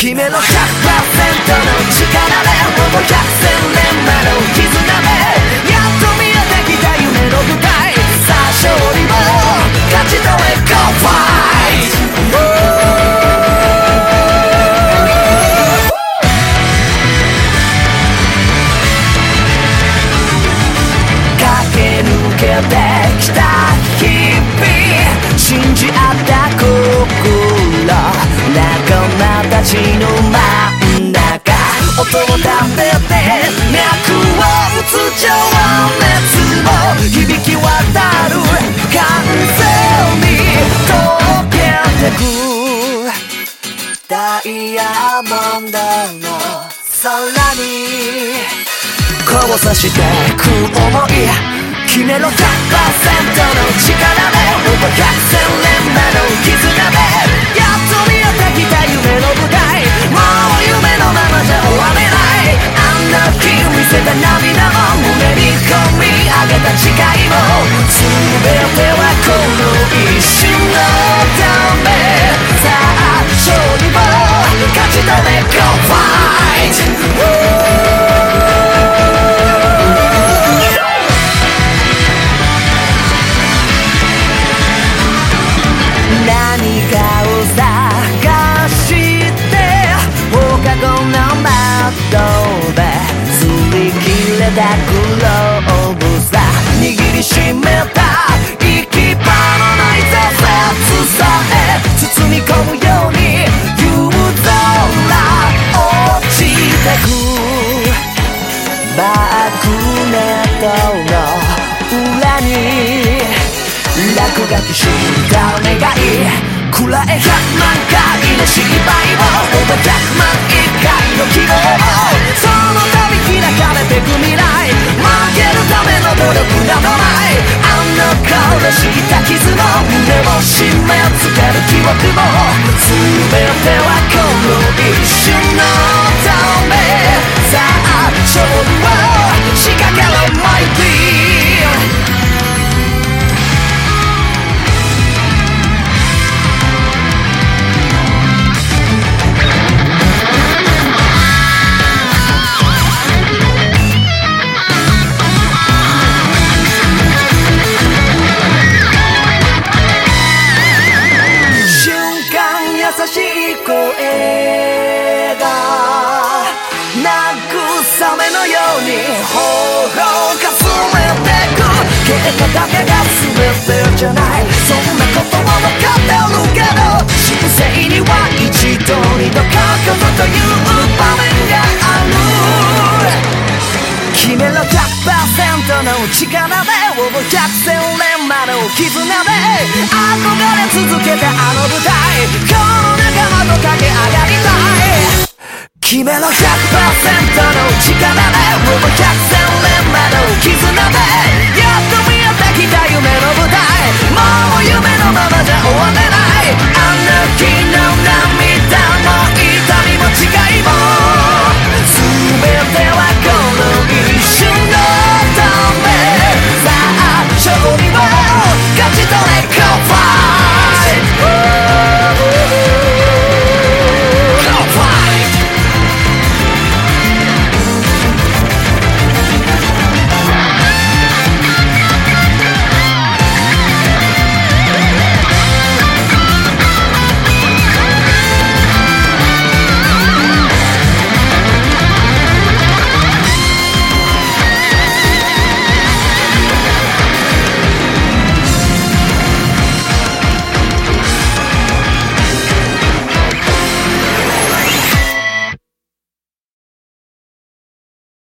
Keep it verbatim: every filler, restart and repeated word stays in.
決めろ ひゃくパーセント の力でほぼ百戦錬磨の絆でやっと見えてきた夢の舞台さあ勝利を勝ち取れ Go fight駆け抜けてきた日々信じ合った心仲間たちの真ん中音を立てて脈を打つ情熱を響き渡る完全に溶けてくダイヤモンドの空に交差してく想い決めろ ひゃくパーセント の力でほぼ百戦錬磨の絆でやっと見えてきた夢の舞台もう夢のままじゃ終われないあんな日見せた涙を胸に込み上げた誓いも全てはこの一瞬のためさあ勝利を勝ち取れ Go fight何かを探して放課後の窓で擦り切れたグローブさ握りしめた行き場のない挫折さえ包み込むように夕空落ちてくバックネットの裏に落書きした願いくらえひゃくまんかいの失敗をほぼひゃくまんいっかいの希望をその度開かれてく未来負けるための努力などないあんな顔でした傷も胸を締め付ける記憶も全てはこの一瞬のためさあ勝利を仕掛けろ My dream優しい声が慰めのように頬をかすめてく結果だけが全てじゃないそんなことも分かってるけど人生には一度二度過去という場面がある決めろ ひゃくパーセント の力でほぼ百戦錬磨の絆で憧れ続けてあの舞台この仲間と駆け上がりたい決めろ ひゃくパーセント の力でほぼ百戦錬磨の絆でやっと見えてきた夢の舞台もう夢のままじゃ終わ